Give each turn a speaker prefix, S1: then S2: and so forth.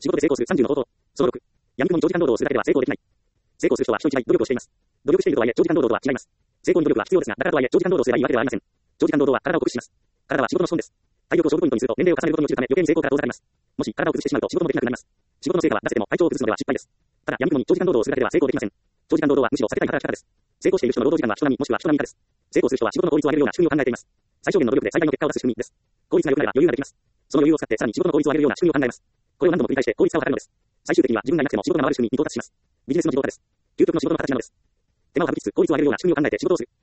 S1: 仕事で成功する30の方法。その6、闇雲に長時間労働をするだけでは成功できない。成功する人は人一倍努力をしています。努力しているとはいえ長時間労働とは違います。成功に努力は必要ですが、だからとはいえ長時間労働すればいいわけではありません。長時間労働は体を酷使します。体は仕事の資本です。体力を勝負ポイントにすると年齢を重ねることに落ちるため余計に成功から遠ざかります。もし体を崩してしまうと仕事もできなくなります。仕事の成果は出せても体調を崩すのでは失敗です。ただ闇雲に長時間労働をするだけでは成功できません。長時間労働はむしろ避けたい働き方です。成功している人の労働時間は人並みもしくは人並み以下です。成功する人は仕事の効率を上げるような仕組みを考えています。最小限の努力で最大の結果を出す仕組みです。効率が良くなれば余裕ができます。その余裕を使ってさらに仕事の効率を上げるような仕組みを考えます。これを何度も繰り返して効率化を図るのです。最終的には自分がいなくても仕事が回る仕組みに到達します。ビジネスの自動化です。究極の仕事の形なのです。手間を省きつつ効率を上げるような仕組みを考えて仕事をする。